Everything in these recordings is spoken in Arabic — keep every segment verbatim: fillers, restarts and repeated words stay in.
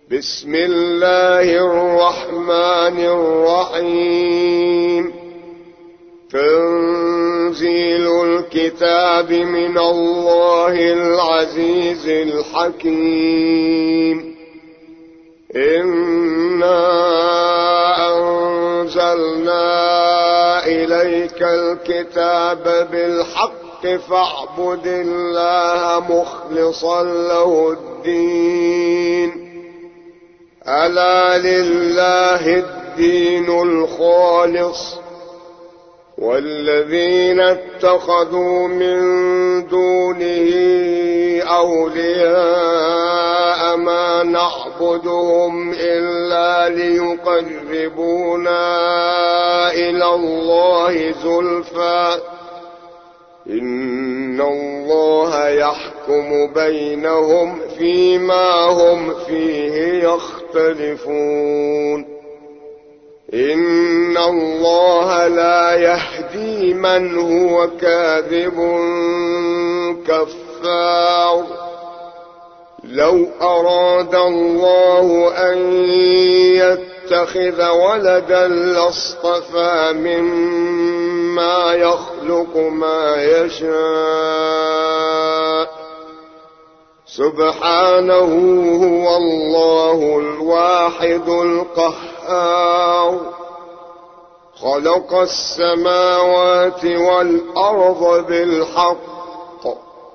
بسم الله الرحمن الرحيم. تنزيل الكتاب من الله العزيز الحكيم. إنا أنزلنا إليك الكتاب بالحق فاعبد الله مخلصا له الدين. ألا لله الدين الخالص، والذين اتخذوا من دونه أولياء ما نعبدهم إلا ليقربونا إلى الله زلفى إن الله يحكم بينهم فيما هم فيه يختلفون. إن الله لا يهدي من هو كاذب كفار. لو أراد الله أن يتخذ ولدا لاصطفى مما يخلق ما يشاء. سبحانه هو الله الواحد القهار. خلق السماوات والأرض بالحق،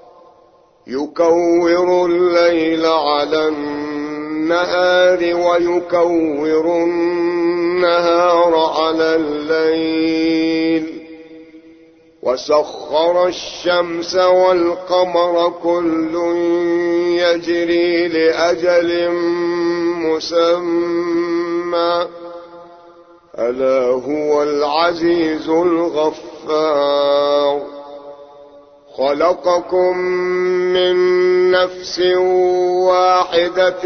يكور الليل على النهار ويكور النهار على الليل، وسخر الشمس والقمر كل يجري لأجل مسمى. ألا هو العزيز الغفار. خلقكم من نفس واحدة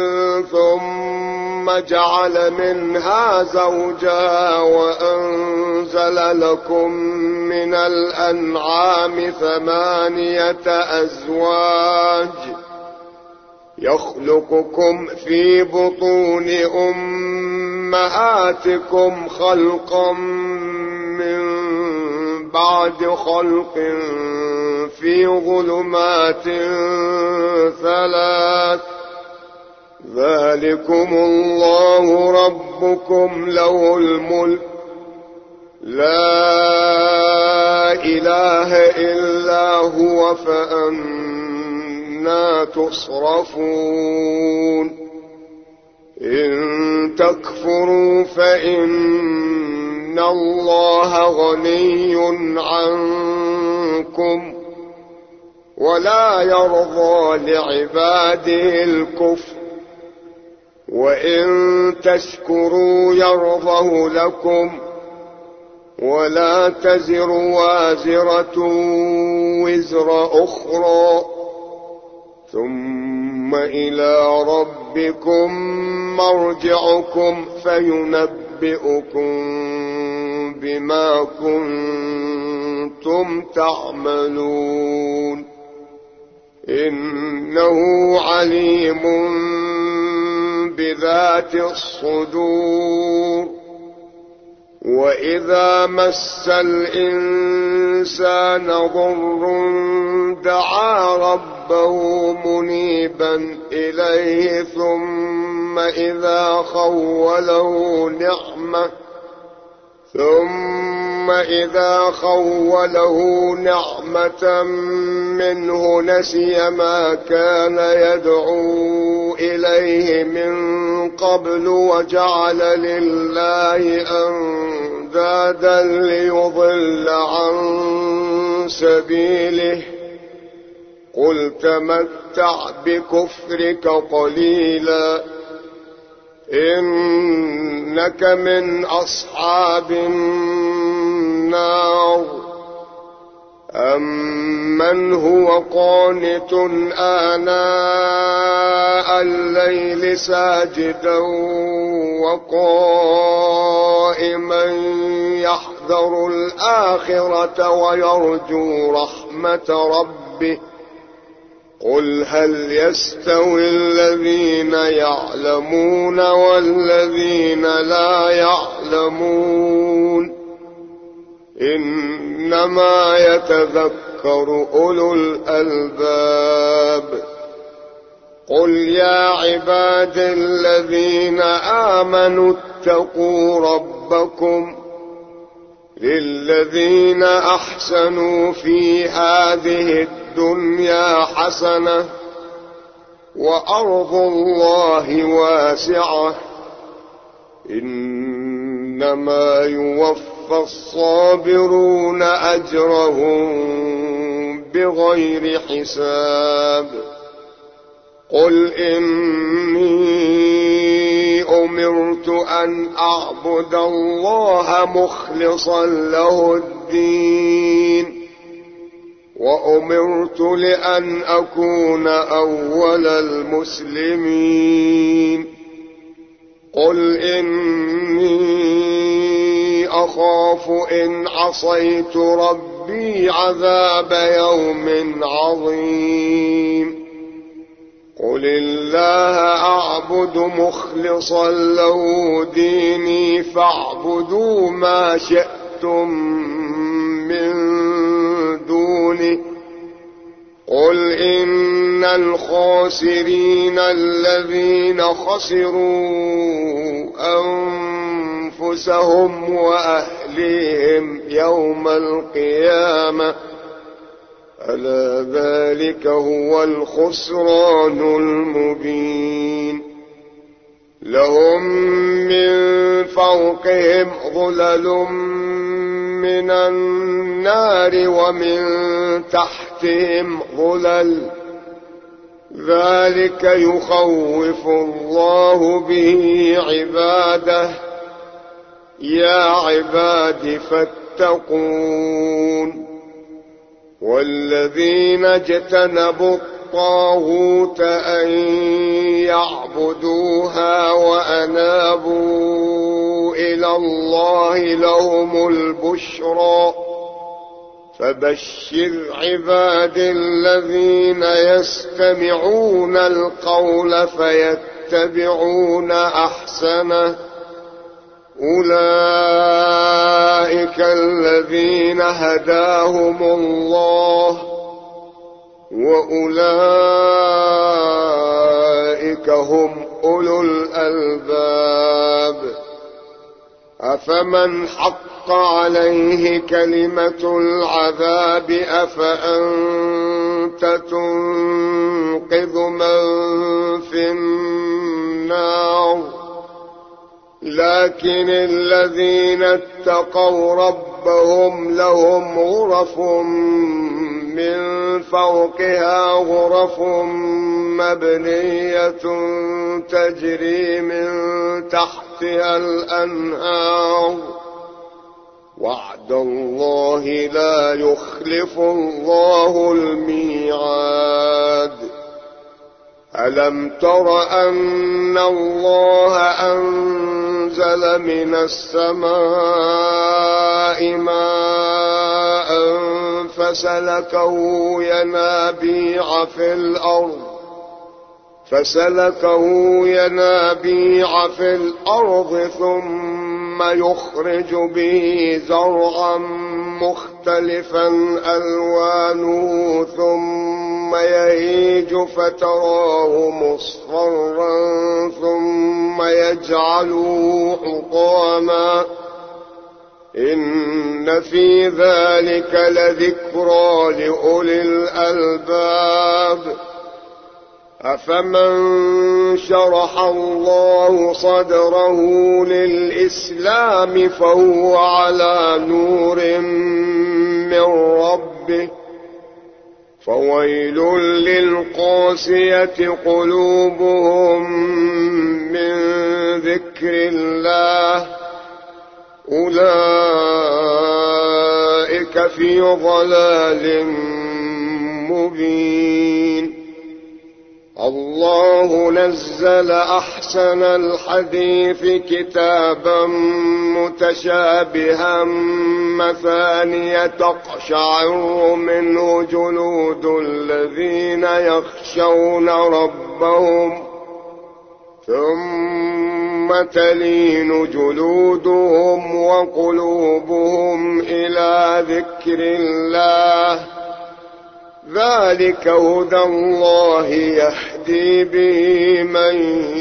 ثم جعل منها زوجها وأنزل لكم من الأنعام ثمانية أزواج يخلقكم في بطون أمهاتكم خلقا من بعد خلق في ظلمات ثلاث. ذلكم الله ربكم له الملك، لا إله إلا هو، فأنا تصرفون. إن تكفروا فإن الله غني عنكم ولا يرضى لعباده الكفر، وإن تشكروا يرضه لكم ولا تزر وازرة وزر أخرى، ثم إلى ربكم مرجعكم فينبئكم بما كنتم تعملون. إنه عليم بذات الصدور. وإذا مس الإنسان ضر دعا ربه منيبا إليه ثم إذا خوله نعمة ثم إذا خوله نعمة منه نسي ما كان يدعو إليه من قبل وجعل لله أندادا ليضل عن سبيله. قل تمتع بكفرك قليلا إنك من أصحاب النار. أمن هو قانت آناء الليل ساجدا وقائما يحذر الآخرة ويرجو رحمة ربه قل هل يستوي الذين يعلمون والذين لا يعلمون إنما يتذكر أولو الألباب قل يا عباد الذين آمنوا اتقوا ربكم للذين أحسنوا في هذه الدنيا حسنة وأرض الله واسعة إنما يوفى الصابرون أجرهم بغير حساب قل إني أمرت أن أعبد الله مخلصا له الدين وأمرت لأن أكون أول المسلمين قل إني أخاف إن عصيت ربي عذاب يوم عظيم قل الله أعبد مخلصا له ديني فاعبدوا ما شئتم من دونه قل إن الخاسرين الذين خسروا أنفسهم وأهليهم يوم القيامة ألا ذلك هو الخسران المبين لهم من فوقهم ظلل من النار ومن تحتهم ظلل ذلك يخوف الله به عباده يا عباد فاتقون والذين اجتنبوا الطاغوت أن يعبدوها وأنابوا إلى الله لهم البشرى فبشر عباد الذين يستمعون القول فيتبعون أحسنه أولئك الذين هداهم الله وأولئك هم أولو الألباب أفمن حق عليه كلمة العذاب أفأنت تنقذ من في النار لكن الذين اتقوا ربهم لهم غرف من فوقها غرف مبنية تجري من تحتها الأنهار وعد الله لا يخلف الله الميعاد ألم تر أن الله أنزل من السماء ماء فسلكه ينابيع في الأرض فسلكه ينابيع في الأرض ثم يخرج به زرعا مختلفا ألوانه ثم يهيج فتراه مصفرا ثم يجعله حطاما إن في ذلك لذكرى لأولي الألباب أفمن شرح الله صدره للإسلام فهو على نور من ربه فويل للقاسية قلوبهم من ذكر الله أولئك في ضلال مبين الله نزل أحسن الحديث كتابا متشابها مثانية تقشعر منه جلود الذين يخشون ربهم ثم تلين جلودهم وقلوبهم إلى ذكر الله ذلك هدى الله يهدي به من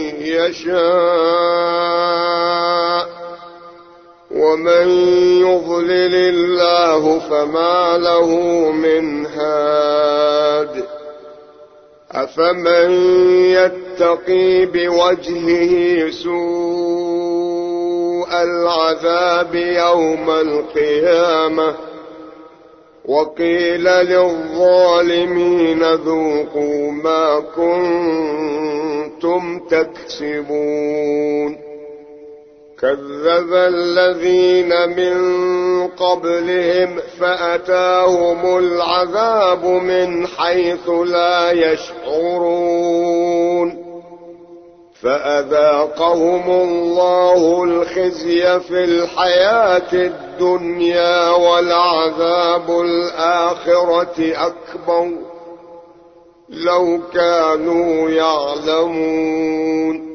يشاء ومن يضلل الله فما له من هاد أفمن يتقي بوجهه سوء العذاب يوم القيامة وقيل للظالمين ذوقوا ما كنتم تكسبون كذب الذين من قبلهم فأتاهم العذاب من حيث لا يشعرون فأذاقهم الله الخزي في الحياة الدنيا ولعذاب الآخرة أكبر لو كانوا يعلمون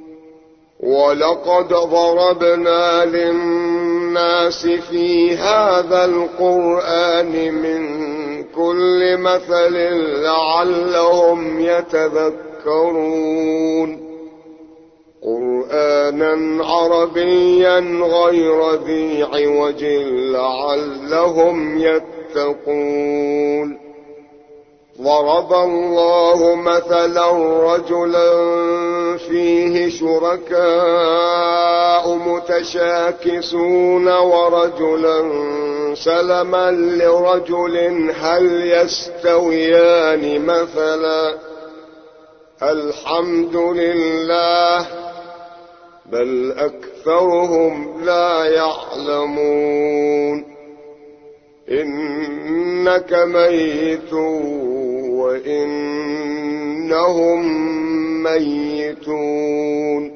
ولقد ضربنا للناس في هذا القرآن من كل مثل لعلهم يتذكرون قرآنا عربيا غير ذي عوج لعلهم يتقون ضرب الله مثلا رجلا فيه شركاء متشاكسون ورجلا سلما لرجل هل يستويان مثلا الحمد لله بل أكثرهم لا يعلمون إنك ميت وإنهم ميتون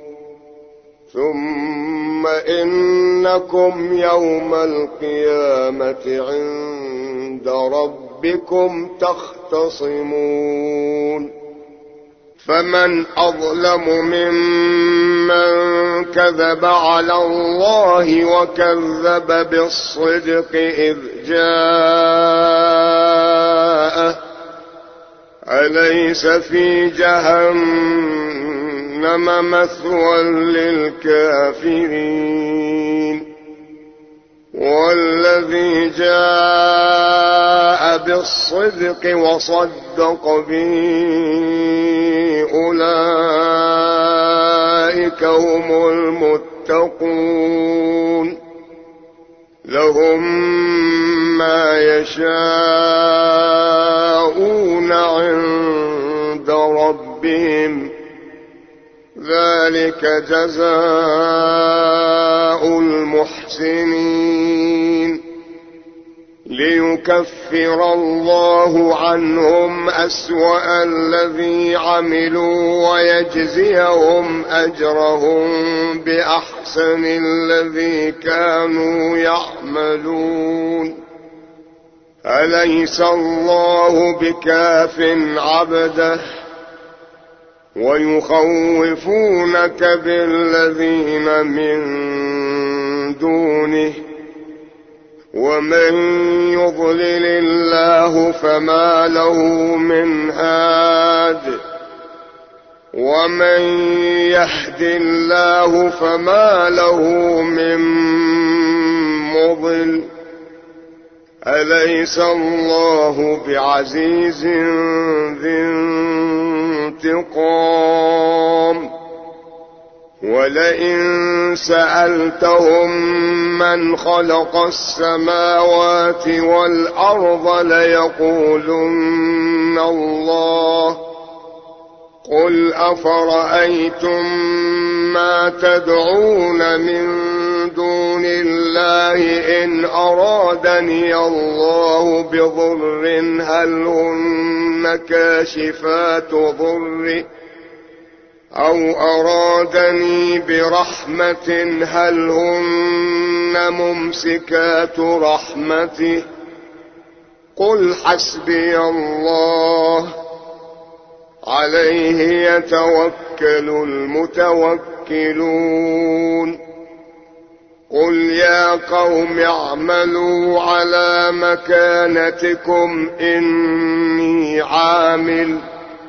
ثم إنكم يوم القيامة عند ربكم تختصمون فمن أظلم ممن كذب على الله وكذب بالصدق إذ جاءه أليس في جهنم مثوى للكافرين والذي جاء بالصدق وصدق به أولئك هم المتقون لهم ما يشاءون عند ربهم ذلك جزاء المحسنين ليكفر الله عنهم أسوأ الذي عملوا ويجزيهم أجرهم بأحسن الذي كانوا يعملون أليس الله بكاف عبده ويخوفونك بالذين من دونه ومن يضلل الله فما له من هاد ومن يهد الله فما له من مضل أليس الله بعزيز ذي انتقام ولئن سألتهم من خلق السماوات والأرض ليقولن الله قل أفرأيتم ما تدعون من دون الله إن أرادني الله بضر هل هن كاشفات ضره أو أرادني برحمة هل هن ممسكات رحمته قل حسبي الله عليه يتوكل المتوكلون قل يا قوم اعملوا على مكانتكم إني عامل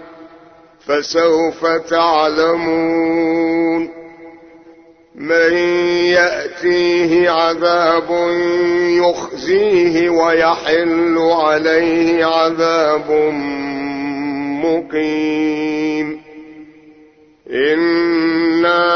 فسوف تعلمون من يأتيه عذاب يخزيه ويحل عليه عذاب مقيم إنا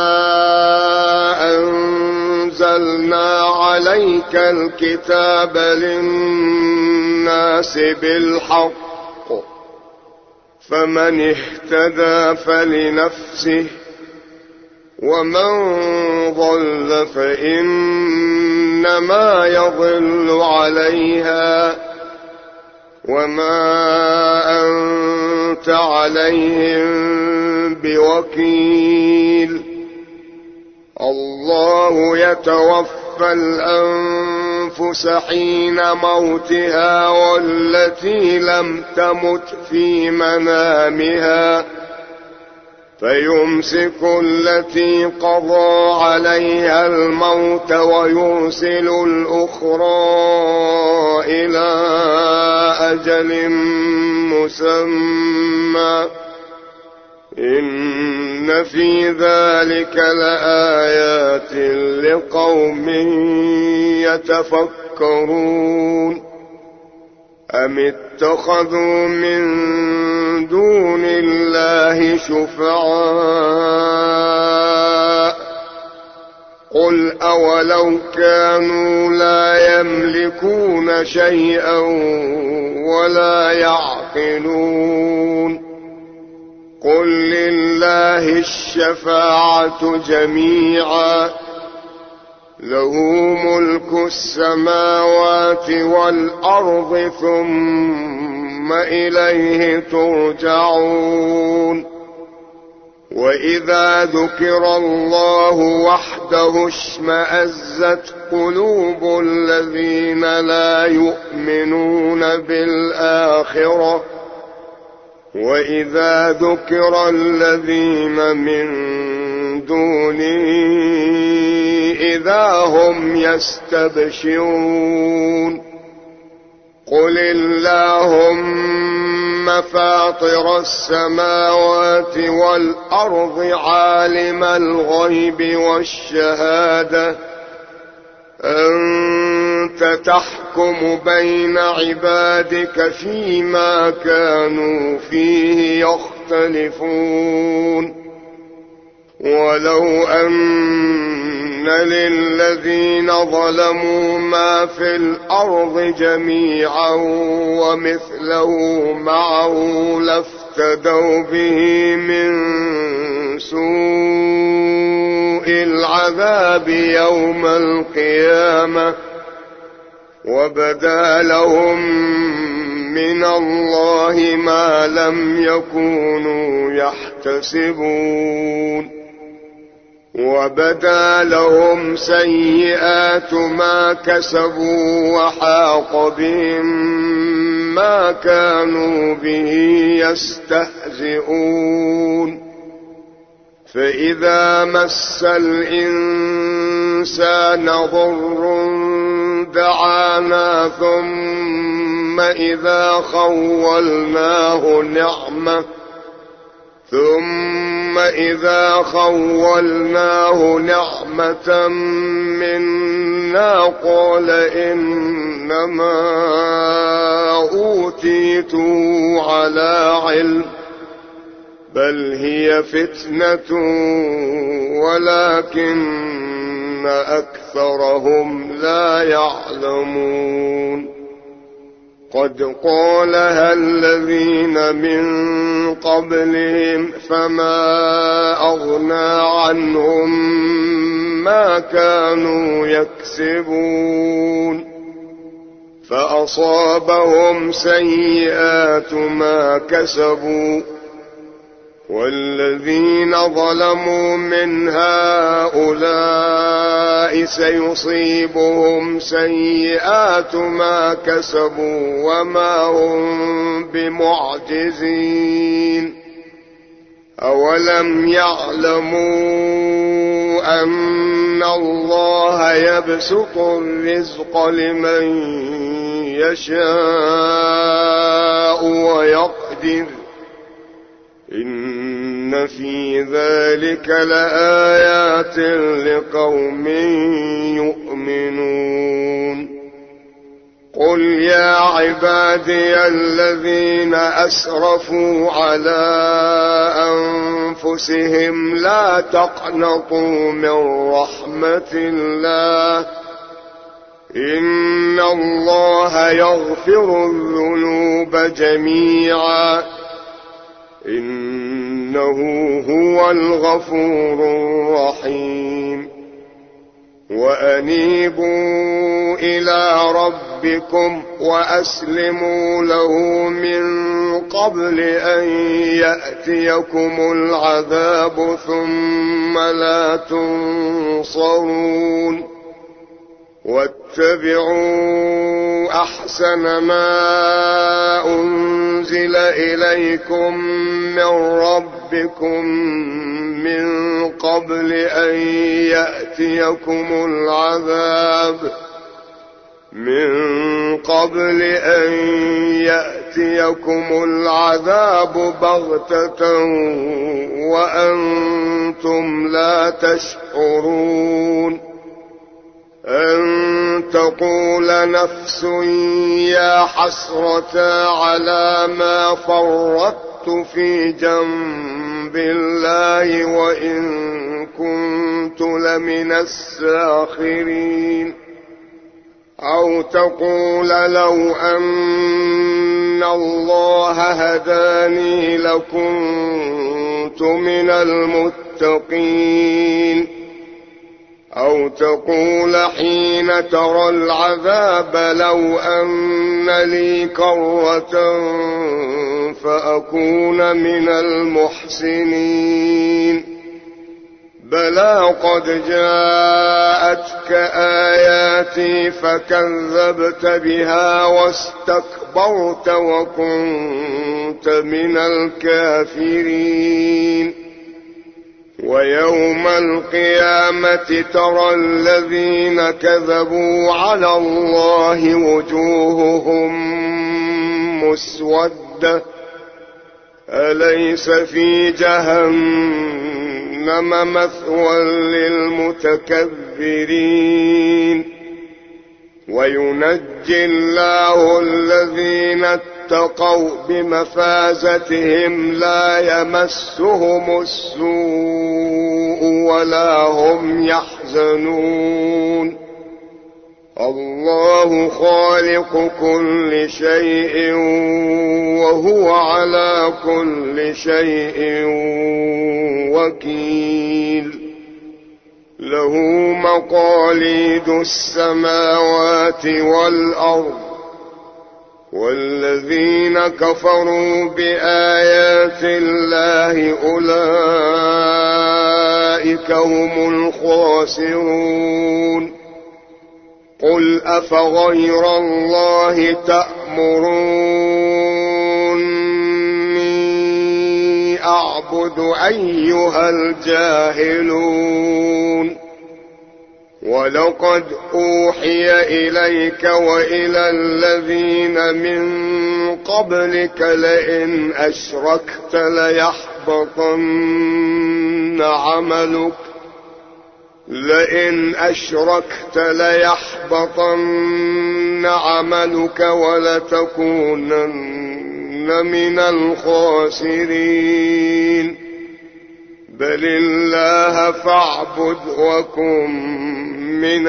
أنزلنا عليك الكتاب للناس بالحق فمن اهتدى فلنفسه ومن ضل فإنما يضل عليها وما أنت عليهم بوكيل الله يتوفى الأنفس حين موتها والتي لم تمت في منامها فيمسك التي قضى عليها الموت ويرسل الأخرى إلى أجل مسمى إن في ذلك لآيات لقوم يتفكرون أم اتخذوا من دون الله شفعاء قل أولو كانوا لا يملكون شيئا ولا يعقلون قل لله الشفاعة جميعا له ملك السماوات والأرض ثم إليه ترجعون وإذا ذكر الله وحده اشمأزت قلوب الذين لا يؤمنون بالآخرة وإذا ذكر الذين من دونه إذا هم يستبشرون قل اللهم فاطر السماوات والأرض عالم الغيب والشهادة أنت تحكم بين عبادك فيما كانوا فيه يختلفون ولو أن للذين ظلموا ما في الأرض جميعا ومثله معه لافتدوا به من سوء العذاب يوم القيامة وبدا لهم من الله ما لم يكونوا يحتسبون وبدا لهم سيئات ما كسبوا وحاق بهم ما كانوا به يستهزئون فإذا مس الإنسان ضر دعانا ثم إذا خولناه نعمة ثم إذا خولناه نعمة منا قال إنما أوتيته على علم بل هي فتنة ولكن أكثرهم لا يعلمون قد قالها الذين من قبلهم فما أغنى عنهم ما كانوا يكسبون فأصابهم سيئات ما كسبوا والذين ظلموا من هؤلاء سيصيبهم سيئات ما كسبوا وما هم بمعجزين أولم يعلموا أن الله يبسط الرزق لمن يشاء ويقدر إن في ذلك لآيات لقوم يؤمنون قل يا عبادي الذين أسرفوا على أنفسهم لا تقنطوا من رحمة الله إن الله يغفر الذنوب جميعا إنه هو الغفور الرحيم وأنيبوا إلى ربكم وأسلموا له من قبل أن يأتيكم العذاب ثم لا تنصرون واتبعوا أحسن ما أنزل إليكم من ربكم من قبل أن يأتيكم العذاب من قبل أن يأتيكم العذاب بغتة وأنتم لا تشعرون أن تقول نفس يا حسرة على ما فرطت في جنب الله وإن كنت لمن الساخرين أو تقول لو أن الله هداني لكنت من المتقين أو تقول حين ترى العذاب لو أن لي كرة فأكون من المحسنين بلى قد جاءتك آياتي فكذبت بها واستكبرت وكنت من الكافرين ويوم القيامة ترى الذين كذبوا على الله وجوههم مسودة أليس في جهنم مثوى للمتكبرين وينجي الله الذين اتقوا بمفازتهم لا يمسهم السوء ولا هم يحزنون الله خالق كل شيء وهو على كل شيء وكيل له مقاليد السماوات والأرض والذين كفروا بآيات الله أولئك هم الخاسرون قل أفغير الله تأمروني أعبد أيها الجاهلون ولقد أوحي إليك وإلى الذين من قبلك لئن أشركت ليحبطن عملك لئن أشركت ليحبطن عملك ولتكونن من الخاسرين بل الله فاعبد وكن من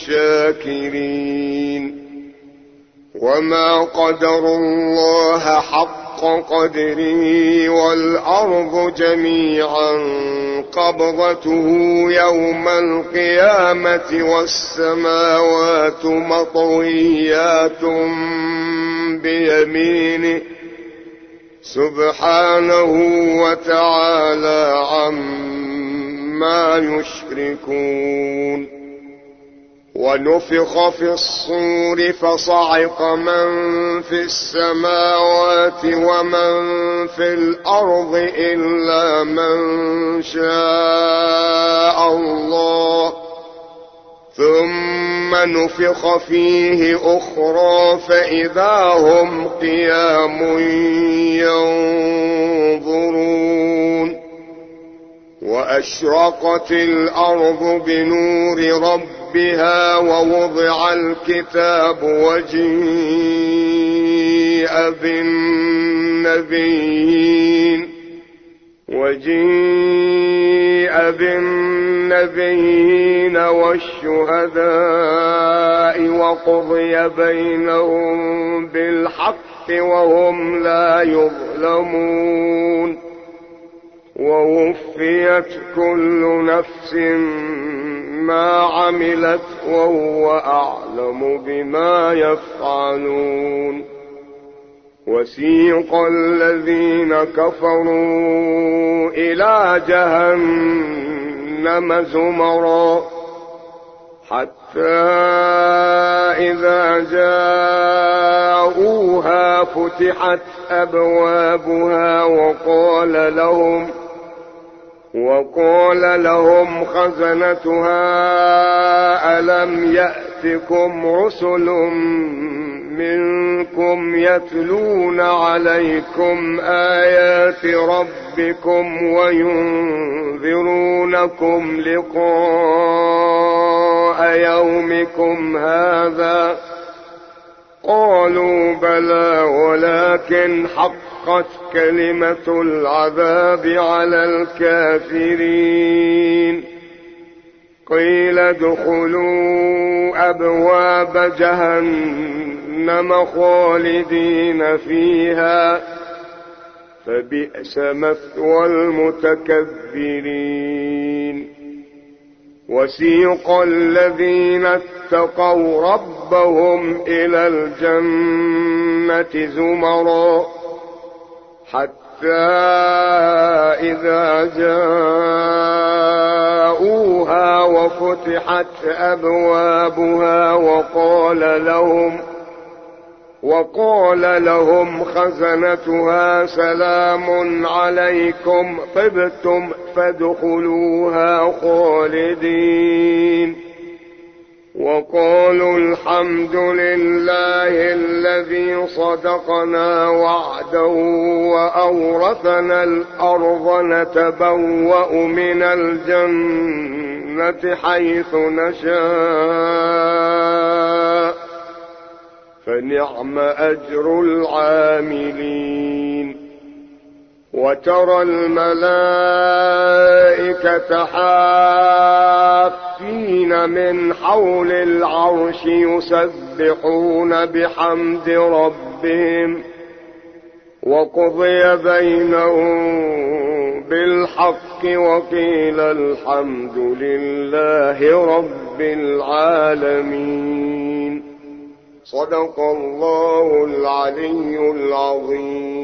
الشاكرين وما قدروا الله حق قدره والأرض جميعا قبضته يوم القيامة والسماوات مطويات بيمينه سبحانه وتعالى عما يشركون. ونفخ في الصور فصعق من في السماوات ومن في الأرض إلا من شاء الله ثم نفخ فيه أخرى فإذا هم قيام ينظرون. وأشرقت الأرض بنور ربها ووضع الكتاب وجيء بالنبيين وجيء بالنبيين والشهداء وقضي بينهم بالحق وهم لا يظلمون. ووفيت كل نفس ما عملت وهو أعلم بما يفعلون. وسيق الذين كفروا إلى جهنم زمرا حتى إذا جاءوها فتحت أبوابها وقال لهم وقال لهم خزنتها ألم يأتكم رسل منكم يتلون عليكم آيات ربكم وينذرونكم لقاء يومكم هذا قالوا بلى ولكن حقت كلمة العذاب على الكافرين. قيل ادخلوا أبواب جهنم خالدين فيها فبئس مثوى المتكبرين. وسيق الذين اتقوا ربهم إلى الجنة زمرا حتى إذا جاءوها وفتحت أبوابها وقال لهم وقال لهم خزنتها سلام عليكم طبتم فادخلوها خالدين. وقالوا الحمد لله الذي صدقنا وعده وأورثنا الأرض نتبوأ من الجنة حيث نشاء فنعم أجر العاملين. وترى الملائكة حافين من حول العرش يسبحون بحمد ربهم وقضي بينهم بالحق وقيل الحمد لله رب العالمين. صدق الله العلي العظيم.